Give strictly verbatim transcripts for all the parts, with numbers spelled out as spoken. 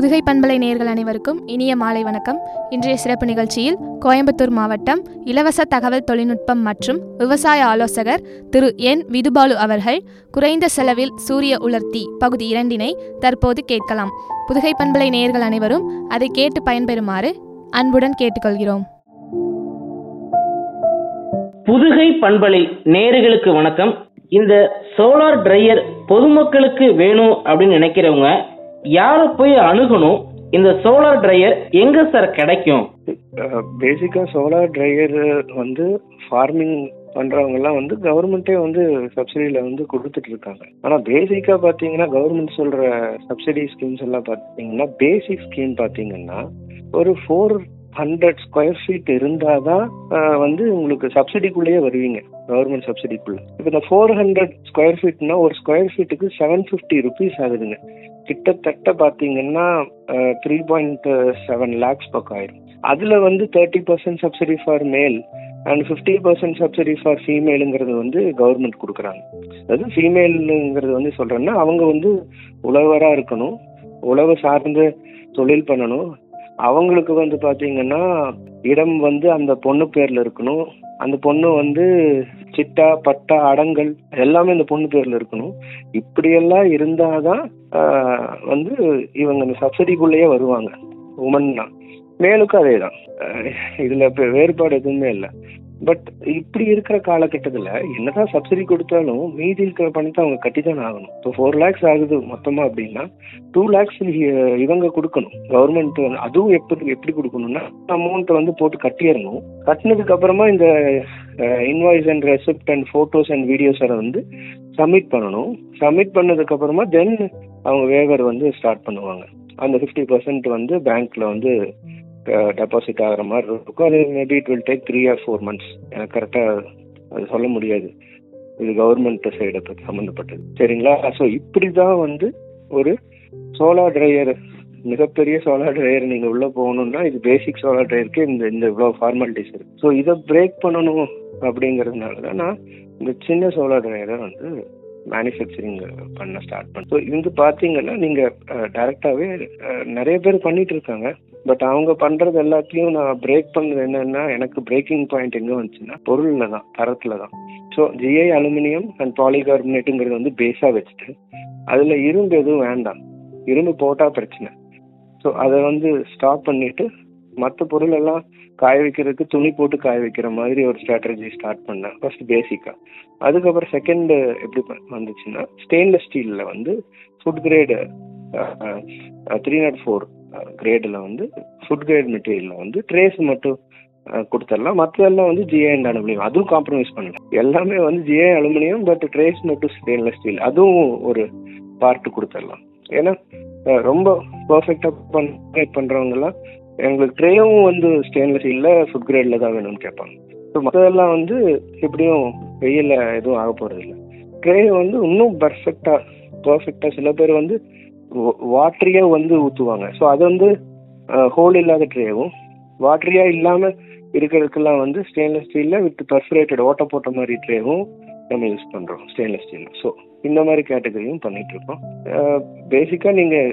புதுகை பண்பலை நேயர்கள் அனைவருக்கும் இனிய மாலை வணக்கம். இன்றைய சிறப்பு நிகழ்ச்சியில் கோயம்புத்தூர் மாவட்டம் இலவச தகவல் தொழில்நுட்பம் மற்றும் விவசாய ஆலோசகர் திரு என் விதுபாலு அவர்கள் குறைந்த செலவில் சூரிய உலர்த்தி பகுதி இரண்டினை தற்போது கேட்கலாம். புதுகை பண்பலை நேயர்கள் அனைவரும் அதை கேட்டு பயன்பெறுமாறு அன்புடன் கேட்டுக்கொள்கிறோம். புதுகை பண்பலை நேயர்களுக்கு வணக்கம். இந்த சோலார் டிரையர் பொதுமக்களுக்கு வேணும் அப்படின்னு நினைக்கிறவங்க யாரை போய் அணுகணும்? இந்த சோலார் டிரையர் எங்க சார் கிடைக்கும்? பேசிக்கா சோலார் டிரையர் வந்து ஃபார்மிங் பண்றவங்க எல்லாம் வந்து கவர்மெண்ட்டே வந்து சப்சிடியில வந்து கொடுத்துட்டு இருக்காங்க. ஆனா பேசிக்கா பாத்தீங்கன்னா கவர்மெண்ட் சொல்ற சப்சிடி ஸ்கீம்ஸ் எல்லாம் பாத்தீங்கன்னா பேசிக் ஸ்கீம் பாத்தீங்கன்னா ஒரு ஃபோர் ஹண்ட்ரட் ஸ்கொயர் ஃபீட் இருந்தாதான் வந்து உங்களுக்கு சப்சிடிக்குள்ளேயே வருவீங்க, கவர்மெண்ட் சப்சிடிக்குள்ள. இப்போ இந்த ஃபோர் ஹண்ட்ரட் ஸ்கொயர் ஃபீட்னா ஒரு ஸ்கொயர் ஃபீட்டுக்கு செவன் ஃபிஃப்டி ருபீஸ் ஆகுதுங்க. கிட்டத்தட்ட பார்த்தீங்கன்னா த்ரீ பாயிண்ட் செவன் லேக்ஸ் பக்கம் ஆயிரும். அதில் வந்து thirty percent subsidy for male and fifty percent subsidy for ஃபீமேலுங்கிறது வந்து கவர்மெண்ட் கொடுக்குறாங்க. அதாவது ஃபீமேலுங்கிறது வந்து சொல்கிறேன்னா அவங்க வந்து உழவராக இருக்கணும், உழவு சார்ந்த தொழில் பண்ணணும். அவங்களுக்கு வந்து பார்த்தீங்கன்னா இடம் வந்து அந்த பொண்ணு பேரில் இருக்கணும். அந்த பொண்ணு வந்து சிட்டா பட்டா அடங்கல் எல்லாமே இந்த பொண்ணு பேரில் இருக்கணும். இப்படியெல்லாம் இருந்தாதான் வந்து இவங்க இந்த சப்சிடிக்குள்ளேயே வருவாங்க. உமன்னா மேலுக்கும் அதே தான், இதில் இப்போ வேறுபாடு எதுவுமே இல்லை. பட் இப்படி இருக்கிற காலகட்டத்தில் என்னதான் சப்சிடி கொடுத்தாலும் மீதி இருக்கிற பணத்தை அவங்க கட்டி தான் ஆகணும். இப்போ ஃபோர் லேக்ஸ் ஆகுது மொத்தமாக அப்படின்னா டூ லேக்ஸ் இவங்க கொடுக்கணும் கவர்மெண்ட். அதுவும் எப்படி எப்படி கொடுக்கணும்னா அமௌண்ட்டை வந்து போட்டு கட்டிடணும். கட்டினதுக்கு அப்புறமா இந்த invoice and receipt and photos and வீடியோஸை வந்து சப்மிட் பண்ணணும். சப்மிட் பண்ணதுக்கு அப்புறமா தென் அவங்க வேவர் வந்து ஸ்டார்ட் பண்ணுவாங்க. அந்த ஃபிஃப்டி பர்சன்ட் வந்து பேங்க்ல வந்து டெபாசிட் ஆகிற மாதிரி இருக்கும். அது maybe it will take three or four months. எனக்கு கரெக்டாக அது சொல்ல முடியாது, இது கவர்மெண்ட் சைடை பற்றி சம்மந்தப்பட்டது. சரிங்களா? ஸோ இப்படி தான் வந்து ஒரு சோலார் ட்ரையர், மிகப்பெரிய சோலார் ட்ரையர் நீங்கள் உள்ளே போகணுன்னா இது பேசிக் சோலார் ட்ரையருக்கு இந்த இந்த இவ்வளோ ஃபார்மாலிட்டிஸ் இருக்குது. ஸோ இதை பிரேக் பண்ணணும் அப்படிங்கிறதுனால தான் நான் இந்த சின்ன சோலார் ட்ரையரை வந்து மேனுஃபேக்சரிங் பண்ண ஸ்டார்ட் பண்ண. ஸோ இது பார்த்தீங்கன்னா நீங்கள் டைரெக்டாகவே நிறைய பேர் பண்ணிட்டு இருக்காங்க. பட் அவங்க பண்ணுறது எல்லாத்தையும் நான் பிரேக் பண்ணது என்னன்னா, எனக்கு பிரேக்கிங் பாயிண்ட் எங்கே வந்துச்சுன்னா பொருளில் தான், தரத்தில் தான். ஸோ ஜிஐ அலுமினியம் அண்ட் பாலிகார்பனேட்டுங்கிறது வந்து பேஸாக வச்சுட்டு அதில் இரும்பு எதுவும் வேண்டாம், இரும்பு போட்டால் பிரச்சனை. ஸோ அதை வந்து ஸ்டாப் பண்ணிவிட்டு மற்ற பொருள் எல்லாம் காய வைக்கிறதுக்கு துணி போட்டு காய வைக்கிற மாதிரி ஒரு ஸ்ட்ராட்டஜி ஸ்டார்ட் பண்ணேன் ஃபர்ஸ்ட் பேசிக்காக. அதுக்கப்புறம் செகண்ட் எப்படி வந்துச்சுன்னா ஸ்டெயின்லெஸ் ஸ்டீலில் வந்து food grade three naught four கிரேடில் வந்து ஃபுட் கிரேட் மெட்டீரியலில் வந்து ட்ரேஸ் மட்டும் கொடுத்துடலாம். மற்றதெல்லாம் வந்து ஜிஐ அண்ட் அலுமினியம், அதுவும் காம்ப்ரமைஸ் பண்ணல. எல்லாமே வந்து ஜிஐ அலுமினியம் பட் ட்ரேஸ் மட்டும் ஸ்டெயின்லெஸ் ஸ்டீல், அதுவும் ஒரு பார்ட்டு கொடுத்துடலாம். ஏன்னா ரொம்ப பர்ஃபெக்டாக பண்ண பண்ணுறவங்கலாம் எங்களுக்கு ட்ரேயும் வந்து ஸ்டெயின்லெஸ் ஸ்டீலில் ஃபுட் கிரேடில் தான் வேணும்னு கேட்பாங்க. ஸோ மற்றதெல்லாம் வந்து எப்படியும் வெயிலில் எதுவும் ஆக போகிறது இல்லை. ட்ரே வந்து இன்னும் பர்ஃபெக்டாக பர்ஃபெக்டாக சில பேர் வந்து வாட்டரியாக வந்து ஊற்றுவாங்க. ஸோ அது வந்து ஹோல் இல்லாத ட்ரேவும் வாட்டரியாக இல்லாமல் இருக்கிறதுக்கெல்லாம் வந்து ஸ்டெயின்லெஸ் ஸ்டீலில் வித் பர்ஃபரேட்டட் ஓட்ட போட்ட மாதிரி ட்ரேவும் நம்ம யூஸ் பண்ணுறோம் ஸ்டெயின்லெஸ் ஸ்டீலில். ஸோ இந்த மாதிரி கேட்டகரியும் பண்ணிட்டு இருக்கோம். பேசிக்காக நீங்கள்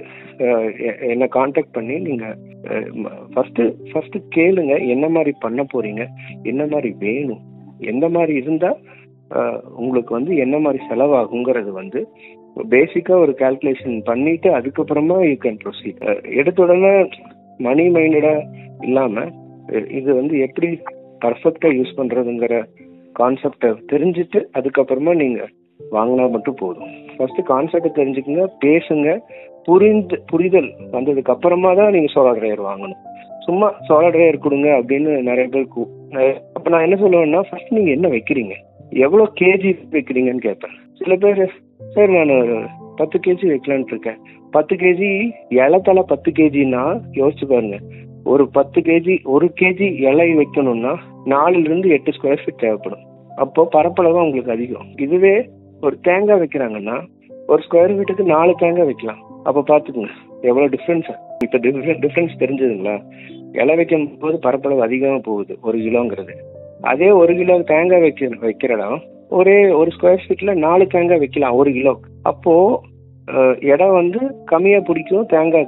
என்னை காண்டாக்ட் பண்ணி நீங்கள் ஃபஸ்ட்டு ஃபஸ்ட்டு கேளுங்க என்ன மாதிரி பண்ண போகிறீங்க, என்ன மாதிரி வேணும், எந்த மாதிரி இருந்தால் உங்களுக்கு வந்து என்ன மாதிரி செலவாகுங்கிறது வந்து பேசிக்காக ஒரு கால்குலேஷன் பண்ணிவிட்டு அதுக்கப்புறமா யூ கேன் ப்ரொசீட். எடுத்த உடனே மணி மைண்டடாக இல்லாமல் இது வந்து எப்படி பர்ஃபெக்டாக யூஸ் பண்ணுறதுங்கிற கான்செப்டை தெரிஞ்சுட்டு அதுக்கப்புறமா நீங்கள் வாங்கினா மட்டும் போதும். ஃபர்ஸ்ட்டு கான்செப்டை தெரிஞ்சுக்கங்க, பேசுங்க, புரிந்து புரிதல் வந்ததுக்கு அப்புறமா தான் நீங்கள் சோலார் ட்ரையர் வாங்கணும். சும்மா சோலார் ட்ரையர் கொடுங்க அப்படின்னு நிறைய பேர் கூ அப்போ நான் என்ன சொல்லுவேன்னா ஃபர்ஸ்ட் நீங்கள் என்ன வைக்கிறீங்க, எவ்வளோ கேஜி வைக்கிறீங்கன்னு கேட்பேன். சில பேர் சார் நான் ஒரு பத்து கேஜி வைக்கலான்ட்டு இருக்கேன். பத்து கேஜி இலத்தலை பத்து கேஜின்னா யோசிச்சு பாருங்க. ஒரு பத்து கேஜி ஒரு கேஜி இலை வைக்கணும்னா நாலுலேருந்து எட்டு ஸ்கொயர் ஃபீட் தேவைப்படும். அப்போ பரப்பளவு உங்களுக்கு அதிகம். இதுவே ஒரு தேங்காய் வைக்கிறாங்கன்னா ஒரு ஸ்கொயர் ஃபீட்டுக்கு நாலு தேங்காய் வைக்கலாம். அப்போ பார்த்துக்குங்க எவ்வளோ டிஃப்ரென்ஸ். இப்போ டிஃப்ரெண்ட் டிஃப்ரென்ஸ் தெரிஞ்சதுங்களா? இலை வைக்கும் போது பரப்பளவு அதிகமாக போகுது ஒரு கிலோங்கிறது. அதே ஒரு கிலோ தேங்காய் வைக்க வைக்கிற இடம் ஒரே ஒரு ஸ்கொயர் ஃபீட்டில் நாலு தேங்காய் வைக்கலாம் ஒரு கிலோ. அப்போது இடம் வந்து கம்மியாக பிடிக்கும் தேங்காய்க்கு.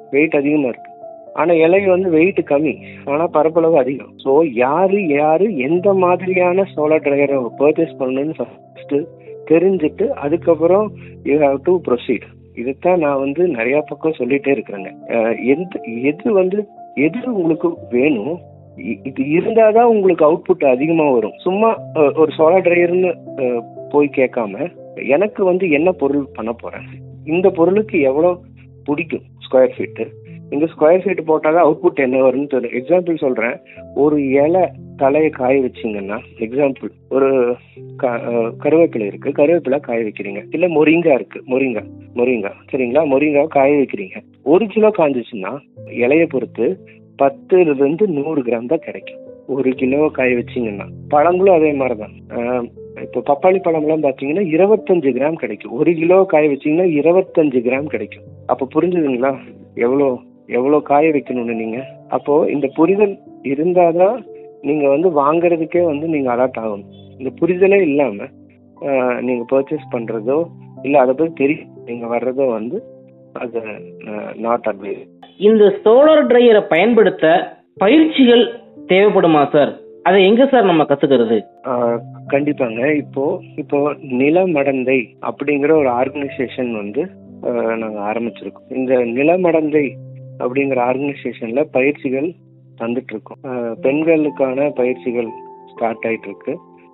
வெயிட் அதிகமாக இருக்குது. ஆனால் இலை வந்து வெயிட் கம்மி, ஆனால் பரப்பளவு அதிகம். ஸோ யார் யார் எந்த மாதிரியான சோலார் ட்ரையரை பர்ச்சேஸ் பண்ணணும்னு ஃபஸ்ட்டு தெரிஞ்சுட்டு அதுக்கப்புறம் யூ ஹாவ் டு ப்ரொசீட். இதைத்தான் நான் வந்து நிறையா பக்கம் சொல்லிகிட்டே இருக்கிறேங்க. எந்த எது வந்து எது உங்களுக்கு வேணும், இது இருந்தால் தான் உங்களுக்கு அவுட்புட் அதிகமாக வரும். சும்மா ஒரு சோலார் ட்ரையர்னு போய் கேட்காம எனக்கு வந்து என்ன பொருள் பண்ண போகிறேன், இந்த பொருளுக்கு எவ்வளோ பிடிக்கும் ஸ்கொயர் ஃபீட்டு, இந்த ஸ்கொயர் ஃபீட் போட்டால் தான் அவுட்புட் என்ன வரும்னு தெரியும். எக்ஸாம்பிள் சொல்கிறேன். ஒரு இலை தலையை காய வச்சிங்கன்னா, எக்ஸாம்பிள் ஒரு க கருவேப்பிலை இருக்குது, கருவேப்பிலை காய வைக்கிறீங்க. இல்லை மொரிங்கா இருக்குது, மொரிங்கா மொரிங்கா சரிங்களா, மொரிங்கா காய வைக்கிறீங்க. ஒரு கிலோ காஞ்சிச்சுன்னா இலையை பொறுத்து பத்துலேருந்து நூறு கிராம் தான் கிடைக்கும் ஒரு கிலோ காய வச்சிங்கன்னா. பழங்களும் அதே மாதிரி தான். இப்போ பப்பாளி பழம்லாம் பார்த்தீங்கன்னா இருபத்தஞ்சு கிராம் கிடைக்கும். ஒரு கிலோ காய வச்சிங்கன்னா இருபத்தஞ்சு கிராம் கிடைக்கும். அப்போ புரிஞ்சுதுங்களா எவ்வளோ எவ்வளோ காய வைக்கணும்னு நீங்கள்? அப்போது இந்த புரிதல் இருந்தால் தான் நீங்கள் வந்து வாங்கிறதுக்கே வந்து நீங்கள் அலர்ட் ஆகணும். இந்த புரிதலே இல்லாமல் நீங்கள் பர்ச்சேஸ் பண்ணுறதோ இல்லை அதை பற்றி தெரியும் நீங்கள் வர்றதோ வந்து அது நாட் அட்வைஸ். இந்த சோலார் ட்ரையரை பயன்படுத்த பயிற்சிகள் தேவைப்படுமா சார்? அதை எங்க சார் நம்ம கத்துக்கிறது? கண்டிப்பாங்க. இப்போ இப்போ நிலமடந்தை அப்படிங்கிற ஒரு ஆர்கனைசேஷன் வந்து நாங்கள் ஆரம்பிச்சிருக்கோம். இந்த நிலமடந்தை அப்படிங்கிற ஆர்கனைசேஷன்ல பயிற்சிகள் தந்துட்டு இருக்கோம். பெண்களுக்கான பயிற்சிகள் ஸ்டார்ட் ஆயிட்டு இருக்கு.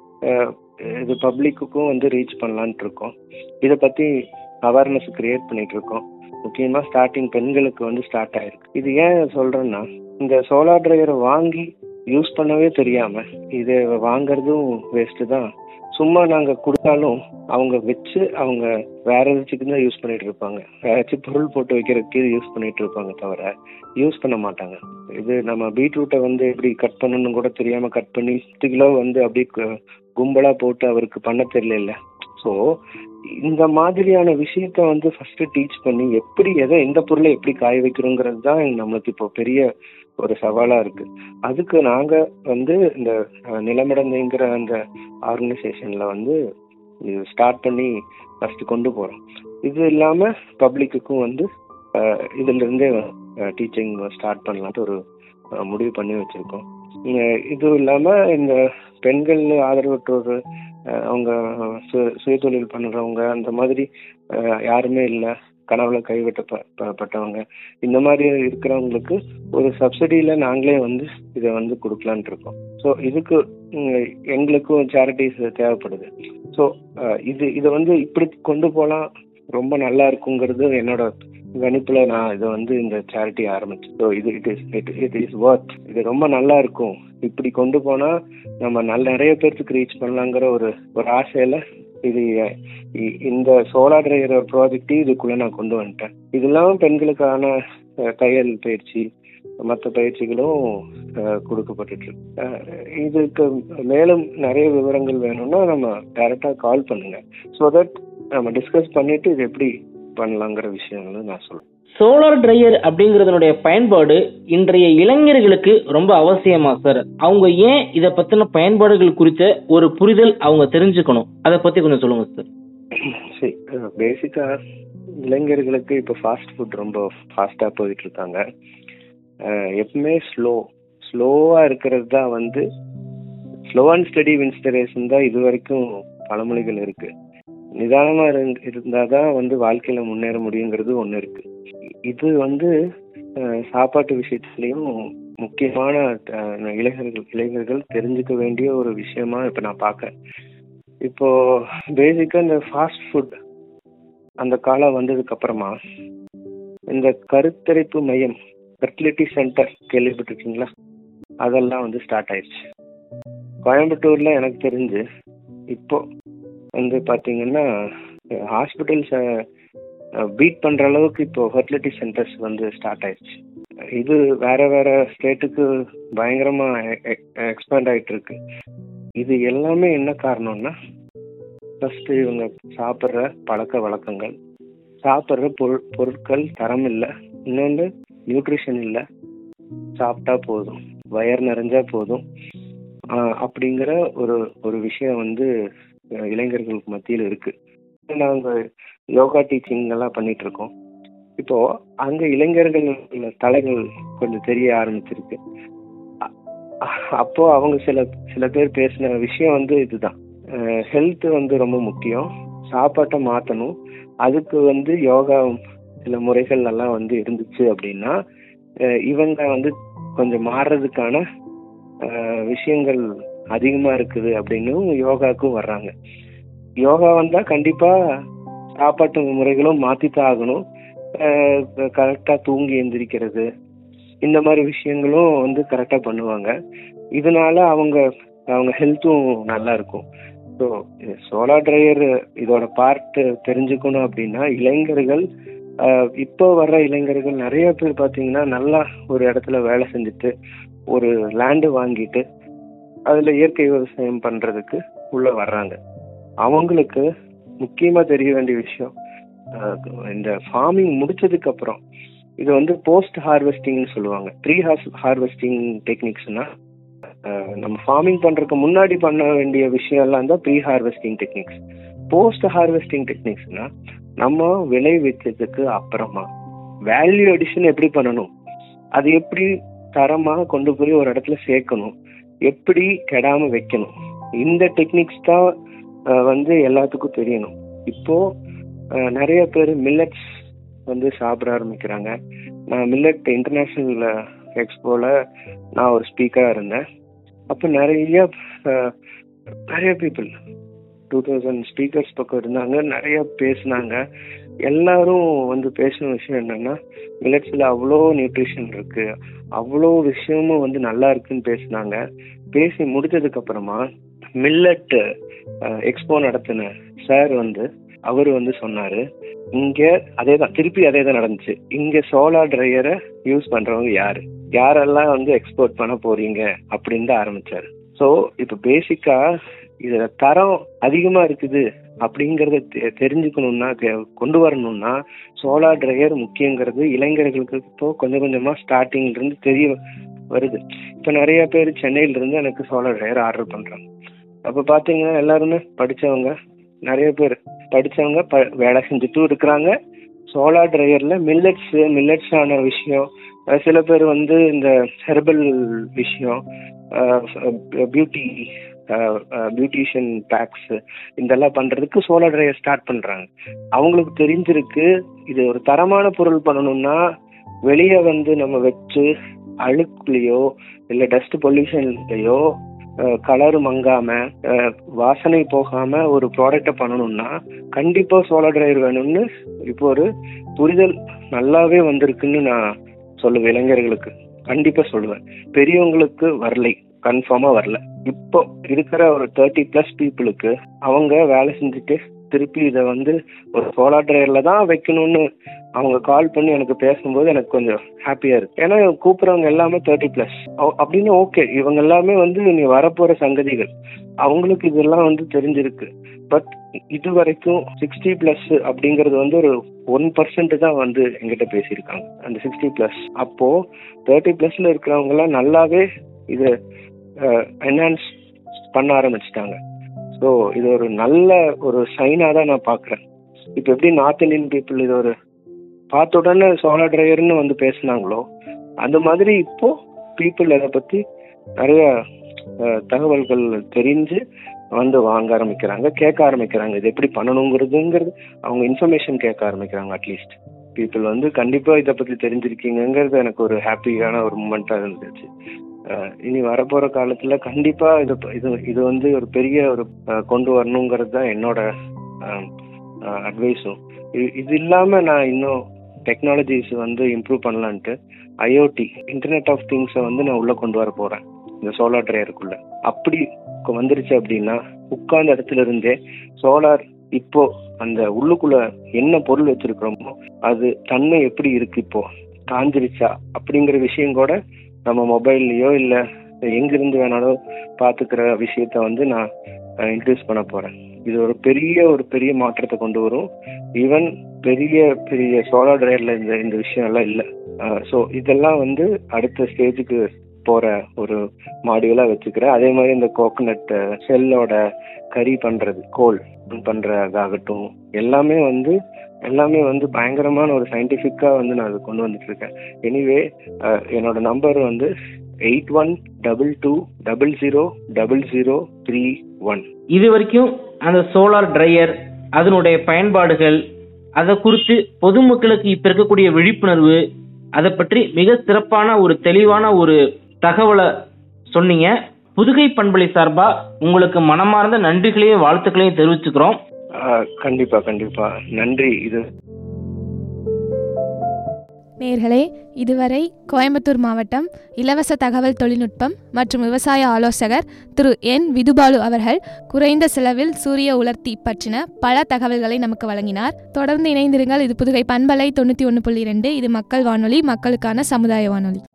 இது பப்ளிக்குக்கும் வந்து ரீச் பண்ணலான்ட்டு இருக்கோம். இதை பத்தி அவேர்னஸ் கிரியேட் பண்ணிட்டு இருக்கோம். முக்கியமா ஸ்டார்டிங் பெண்களுக்கு வந்து ஸ்டார்ட் ஆயிருக்கு. இது ஏன் சொல்றேன்னா, இந்த சோலார் ட்ரையரை வாங்கி யூஸ் பண்ணவே தெரியாம இதை வாங்கறதும் வேஸ்ட் தான். சும்மா நாங்க கொடுத்தாலும் அவங்க வச்சு அவங்க வேற ஏதாச்சுக்கு தான் யூஸ் பண்ணிட்டு இருப்பாங்க. ஏதாச்சும் பொருள் போட்டு வைக்கிறதுக்கு யூஸ் பண்ணிட்டு இருப்பாங்க தவிர யூஸ் பண்ண மாட்டாங்க. இது நம்ம பீட்ரூட்டை வந்து எப்படி கட் பண்ணணும்னு கூட தெரியாம கட் பண்ணி பத்து கிலோ வந்து அப்படி கும்பலா போட்டு அவருக்கு பண்ண தெரியல. ஸோ இந்த மாதிரியான விஷயத்த வந்து ஃபர்ஸ்ட் டீச் பண்ணி எப்படி எதை எந்த பொருளை எப்படி காய வைக்கிறோங்கிறது தான் நம்மளுக்கு இப்போ பெரிய ஒரு சவாலா இருக்கு. அதுக்கு நாங்க வந்து இந்த நிலமடந்தைங்கிற அந்த ஆர்கனைசேஷன்ல வந்து ஸ்டார்ட் பண்ணி ஃபர்ஸ்ட் கொண்டு போறோம். இது இல்லாம பப்ளிக்குக்கும் வந்து இதுல இருந்தே டீச்சிங் ஸ்டார்ட் பண்ணலான்ட்டு ஒரு முடிவு பண்ணி வச்சிருக்கோம். இதுவும் இல்லாம இந்த பெண்கள் ஆதரவற்றோர், அவங்க சு சுயதொழில் பண்ணுறவங்க, அந்த மாதிரி யாருமே இல்லை, கனவுல கைவிட்டப்பட்டவங்க, இந்த மாதிரி இருக்கிறவங்களுக்கு ஒரு சப்சிடியில் நாங்களே வந்து இதை வந்து கொடுக்கலான்ட்டு இருக்கோம். ஸோ இதுக்கு எங்களுக்கும் சேரிட்டிஸ் தேவைப்படுது. ஸோ இது இதை வந்து இப்படி கொண்டு போகலாம், ரொம்ப நல்லா இருக்குங்கிறது என்னோட கணிப்புல நான் இதை வந்து இந்த சேரிட்டி ஆரம்பிச்சேன். ஸோ இது it is it it is worth. இது ரொம்ப நல்லா இருக்கும், இப்படி கொண்டு போனா நம்ம நல்ல நிறைய பேருக்கு ரீச் பண்ணலாங்கிற ஒரு ஒரு ஆசையில இது இந்த சோலார் ட்ரையர் ப்ராஜெக்ட் இதுக்குள்ள நான் கொண்டு வந்துட்டேன். இது இல்லாமல் பெண்களுக்கான தையல் பயிற்சி, மற்ற பயிற்சிகளும் கொடுக்கப்பட்டு இருக்கு. இதுக்கு மேலும் நிறைய விவரங்கள் வேணும்னா நம்ம டைரக்டா கால் பண்ணுங்க. ஸோ தட் நம்ம டிஸ்கஸ் பண்ணிட்டு இது எப்படி பண்ணலாங்கிற விஷயங்களும் நான் சொல்றேன். சோலார் ட்ரையர் அப்படிங்கறதனுடைய பயன்பாடு இன்றைய இளைஞர்களுக்கு ரொம்ப அவசியமா சார்? அவங்க ஏன் இதை பத்தின பயன்பாடுகள் குறித்த ஒரு புரிதல் அவங்க தெரிஞ்சுக்கணும், அதை பத்தி கொஞ்சம் சொல்லுங்க சார். சரி, பேசிக்கா இளைஞர்களுக்கு இப்போ ஃபாஸ்ட் ஃபுட் ரொம்ப ஃபாஸ்டா போயிட்டு இருக்காங்க. எப்பவுமே ஸ்லோ ஸ்லோவா இருக்கிறது தான் வந்து slow and steady wins the ரேஸ்ன்னு தான் இது வரைக்கும் பழமொழிகள் இருக்கு. நிதானமா இருந்தாதான் வந்து வாழ்க்கையில முன்னேற முடியுங்கிறது ஒண்ணு இருக்கு. இது வந்து சாப்பாட்டு விஷயத்துலயும் முக்கியமான இளைஞர்கள் இளைஞர்கள் தெரிஞ்சுக்க வேண்டிய ஒரு விஷயமா இப்ப நான் பார்க்கறேன். இப்போ பேசிக்கா இந்த ஃபாஸ்ட் ஃபுட் அந்த காலம் வந்ததுக்கு அப்புறமா இந்த கருத்தரிப்பு மையம், ஃபெர்டிலிட்டி சென்டர் கேள்விப்பட்டிருக்கீங்களா? அதெல்லாம் வந்து ஸ்டார்ட் ஆயிடுச்சு கோயம்புத்தூர்ல. எனக்கு தெரிஞ்சு இப்போ வந்து பாத்தீங்கன்னா ஹாஸ்பிட்டல்ஸை பீட் பண்ற அளவுக்கு இப்போ ஃபெர்டிலிட்டி சென்டர்ஸ் வந்து ஸ்டார்ட் ஆயிடுச்சு. இது வேற வேற ஸ்டேட்டுக்கு பயங்கரமா எக்ஸ்பேண்ட் ஆயிட்டு இருக்கு. இது எல்லாமே என்ன காரணம்னா, ஃபர்ஸ்ட் இவங்க சாப்பிட்ற பழக்க வழக்கங்கள், சாப்பிட்ற பொருள் பொருட்கள் தரம் இல்லை, இன்னொன்று நியூட்ரிஷன் இல்லை, சாப்பிட்டா போதும், வயர் நிறைஞ்சா போதும் அப்படிங்கிற ஒரு ஒரு விஷயம் வந்து இளைஞர்களுக்கு மத்தியில் இருக்கு. நாங்கள் யோகா டீச்சிங் எல்லாம் பண்ணிட்டு இருக்கோம். இப்போ அங்க இளைஞர்கள் தலைகள் கொஞ்சம் தெரிய ஆரம்பிச்சிருக்கு. அப்போ அவங்க சில சில பேர் பேசின விஷயம் வந்து இதுதான், ஹெல்த் வந்து ரொம்ப முக்கியம், சாப்பாட்டை மாற்றணும், அதுக்கு வந்து யோகா சில முறைகள் எல்லாம் வந்து இருந்துச்சு அப்படின்னா இவங்க வந்து கொஞ்சம் மாறுறதுக்கான விஷயங்கள் அதிகமா இருக்குது அப்படின்னு யோகாவுக்கும் வர்றாங்க. யோகா வந்தா கண்டிப்பா சாப்பாட்டு முறைகளும் மாத்தித்தான் ஆகணும், கரெக்டா தூங்கி எந்திரிக்கிறது இந்த மாதிரி விஷயங்களும் வந்து கரெக்டா பண்ணுவாங்க. இதனால அவங்க அவங்க ஹெல்த்தும் நல்லா இருக்கும். ஸோ சோலார் ட்ரையர் இதோட பார்ட் தெரிஞ்சுக்கணும் அப்படின்னா இளைஞர்கள், இப்போ வர்ற இளைஞர்கள் நிறைய பேர் பார்த்தீங்கன்னா நல்லா ஒரு இடத்துல வேலை செஞ்சுட்டு ஒரு லேண்டு வாங்கிட்டு அதுல இயற்கை விவசாயம் பண்றதுக்கு உள்ள வர்றாங்க. அவங்களுக்கு முக்கியமா தெரிய வேண்டிய விஷயம், இந்த ஃபார்மிங் முடிச்சதுக்கு அப்புறம் இது வந்து போஸ்ட் ஹார்வெஸ்டிங்னு சொல்லுவாங்க. ப்ரீ ஹார்வெஸ்டிங் டெக்னிக்ஸ்னா நம்ம ஃபார்மிங் பண்றதுக்கு முன்னாடி பண்ண வேண்டிய விஷயம் எல்லாம் தான் pre harvesting techniques. Post harvesting டெக்னிக்ஸ்னா நம்ம விளைவிச்சதுக்கு அப்புறமா வேல்யூ அடிஷன் எப்படி பண்ணணும், அது எப்படி தரமா கொண்டு போய் ஒரு இடத்துல சேர்க்கணும், எப்படி கெடாம வைக்கணும், இந்த டெக்னிக்ஸ் தான் வந்து எல்லாத்துக்கும் தெரியணும். இப்போ நிறைய பேர் மில்லட்ஸ் வந்து சாப்பிட ஆரம்பிக்கிறாங்க. நான் மில்லட் இன்டர்நேஷனல் எக்ஸ்போல நான் ஒரு ஸ்பீக்கரா இருந்தேன். அப்போ நிறைய நிறைய பீப்புள் டூ தௌசண்ட் ஸ்பீக்கர்ஸ் பக்கம் இருந்தாங்க, நிறைய பேசினாங்க. எல்லாரும் வந்து பேசின விஷயம் என்னன்னா மில்லட்ஸ்ல அவ்வளோ நியூட்ரிஷன் இருக்கு, அவ்வளோ விஷயமும் வந்து நல்லா இருக்குன்னு பேசினாங்க. பேசி முடிச்சதுக்கு அப்புறமா மில்லட் எக்ஸ்போ நடத்தின சார் வந்து அவர் வந்து சொன்னாரு, இங்க அதே தான் திருப்பி அதே தான் நடந்துச்சு, இங்க சோலார் ட்ரையரை யூஸ் பண்றவங்க யாரு, யாரெல்லாம் வந்து எக்ஸ்போர்ட் பண்ண போறீங்க அப்படின்னு தான் ஆரம்பிச்சாரு. ஸோ இப்போ பேசிக்கா இதுல தரம் அதிகமா இருக்குது அப்படிங்கறத தெரிஞ்சுக்கணும்னா கொண்டு வரணும்னா சோலார் ட்ரையர் முக்கியங்கிறது இளைஞர்களுக்கு இப்போ கொஞ்சம் கொஞ்சமா ஸ்டார்டிங்ல இருந்து தெரிய வருது. இப்போ நிறைய பேர் சென்னையில இருந்து எனக்கு சோலார் ட்ரையர் ஆர்டர் பண்றாங்க. அப்ப பாத்தீங்கன்னா எல்லாருமே படிச்சவங்க, நிறைய பேர் படிச்சவங்க வேலை செஞ்சுட்டும் இருக்கிறாங்க. சோலார் ட்ரையர்ல மில்லட்ஸ் மில்லட்ஸ் ஆன விஷயம், சில பேர் வந்து இந்த ஹெர்பல் விஷயம், பியூட்டி பியூட்டிஷியன் பேக்ஸ் இதெல்லாம் பண்றதுக்கு சோலார் ட்ரையர் ஸ்டார்ட் பண்றாங்க. அவங்களுக்கு தெரிஞ்சிருக்கு இது ஒரு தரமான பொருள் பண்ணணும்னா வெளியே வந்து நம்ம வச்சு அழுக்குலையோ இல்ல டஸ்ட் பொல்யூஷன்லயோ கலர் மங்காம வாசனை போகாம ஒரு ப்ராடக்ட பண்ணணும்னா கண்டிப்பா சோலார் ட்ரையர் வேணும்னு இப்போ ஒரு புரிதல் நல்லாவே வந்திருக்குன்னு நான் சொல்லுவேன். இளைஞர்களுக்கு கண்டிப்பா சொல்லுவேன், பெரியவங்களுக்கு வரலை, கன்ஃபார்மா வரல. இப்போ இருக்கிற ஒரு தேர்ட்டி பிளஸ் பீப்புளுக்கு அவங்க வேலை செஞ்சுட்டு திருப்பி இதை வந்து ஒரு சோலார் ட்ரையர்ல தான் வைக்கணும்னு அவங்க கால் பண்ணி எனக்கு பேசும்போது எனக்கு கொஞ்சம் ஹாப்பியா இருக்கு. ஏன்னா கூப்பிடுறவங்க எல்லாமே தேர்ட்டி பிளஸ் அப்படின்னு. ஓகே, இவங்க எல்லாமே வந்து நீ வரப்போற சங்கதிகள், அவங்களுக்கு இதெல்லாம் வந்து தெரிஞ்சிருக்கு. பட் இது வரைக்கும் சிக்ஸ்டி பிளஸ் அப்படிங்கறது வந்து ஒரு ஒன் பர்சன்ட் தான் வந்து எங்கிட்ட பேசியிருக்காங்க. அந்த சிக்ஸ்டி பிளஸ் அப்போ தேர்ட்டி பிளஸ்ல இருக்கிறவங்க எல்லாம் நல்லாவே இது என்ஹான்ஸ் பண்ண ஆரம்பிச்சிட்டாங்க. ஸோ இது ஒரு நல்ல ஒரு சைனா தான் நான் பாக்குறேன். இப்போ எப்படி நார்த் இந்தியன் பீப்புள் இது ஒரு பார்த்த உடனே சோலார் ட்ரையர்னு வந்து பேசினாங்களோ அந்த மாதிரி இப்போ பீப்புள் அதை பத்தி நிறைய தகவல்கள் தெரிஞ்சு வந்து வாங்க ஆரம்பிக்கிறாங்க, கேட்க ஆரம்பிக்கிறாங்க. இது எப்படி பண்ணணுங்கிறதுங்கிறது அவங்க இன்ஃபர்மேஷன் கேட்க ஆரம்பிக்கிறாங்க. அட்லீஸ்ட் பீப்புள் வந்து கண்டிப்பா இதை பத்தி தெரிஞ்சிருக்கீங்கிறது எனக்கு ஒரு ஹாப்பியான ஒரு மூமெண்டா இருந்துச்சு. இனி வரப்போற காலத்துல கண்டிப்பா இது இது இது வந்து ஒரு பெரிய ஒரு கொண்டு வரணுங்கிறது தான் என்னோட அட்வைஸும். இது இல்லாம நான் இன்னும் டெக்னாலஜிஸ் வந்து இம்ப்ரூவ் பண்ணலான்ட்டு ஐஓடி இன்டர்நெட் ஆஃப் திங்ஸை வந்து நான் உள்ள கொண்டு வர போறேன் இந்த சோலார் ட்ரையருக்குள்ள. அப்படி வந்துருச்சு அப்படின்னா உட்கார்ந்த இடத்துல இருந்தே சோலார் இப்போ அந்த உள்ளுக்குள்ள என்ன பொருள் வச்சிருக்கிறோமோ அது தன்மை எப்படி இருக்கு, இப்போ காஞ்சிருச்சா அப்படிங்கிற விஷயம் கூட நம்ம மொபைல்லையோ இல்ல எங்கிருந்து வேணாலும் பாத்துக்கிற விஷயத்த வந்து நான் இன்ட்ரடியூஸ் பண்ண போறேன். இது ஒரு பெரிய ஒரு பெரிய மாற்றத்தை கொண்டு வரும். ஈவன் பெரிய பெரிய சோலார் ட்ரையர்ல இந்த இந்த விஷயம் எல்லாம் இல்லை. ஸோ இதெல்லாம் வந்து அடுத்த ஸ்டேஜுக்கு போகிற ஒரு மாடுகளாக வச்சுக்கிறேன். அதே மாதிரி இந்த கோகனட் ஷெல்லோட கறி பண்ணுறது, கோல் பண்ணுறதாகட்டும், எல்லாமே வந்து எல்லாமே வந்து பயங்கரமான ஒரு சயின்டிஃபிக்காக வந்து நான் அதை கொண்டு வந்துட்டு இருக்கேன். எனிவே என்னோட நம்பர் வந்து eight one double two double zero double zero three one. இது வரைக்கும் அந்த சோலார் ட்ரையர், அதனுடைய பயன்பாடுகள், அதை குறித்து பொதுமக்களுக்கு இப்ப இருக்கக்கூடிய விழிப்புணர்வு, அதை பற்றி மிக சிறப்பான ஒரு தெளிவான ஒரு தகவலை சொன்னீங்க. புதுகை பண்பலை சார்பா உங்களுக்கு மனமார்ந்த நன்றிகளையும் வாழ்த்துக்களையும் தெரிவிச்சுக்கிறோம். கண்டிப்பா கண்டிப்பா நன்றி. இது நேர்களே, இதுவரை கோயம்புத்தூர் மாவட்டம் இலவச தகவல் தொழில்நுட்பம் மற்றும் விவசாய ஆலோசகர் திரு என் விதுபாலு அவர்கள் குறைந்த செலவில் சூரிய உலர்த்தி பற்றின பல தகவல்களை நமக்கு வழங்கினார். தொடர்ந்து இணைந்திருங்கள். இது புதுகை பண்பலை தொண்ணூற்றி ஒன்று புள்ளி ரெண்டு. இது மக்கள் வானொலி, மக்களுக்கான சமுதாய வானொலி.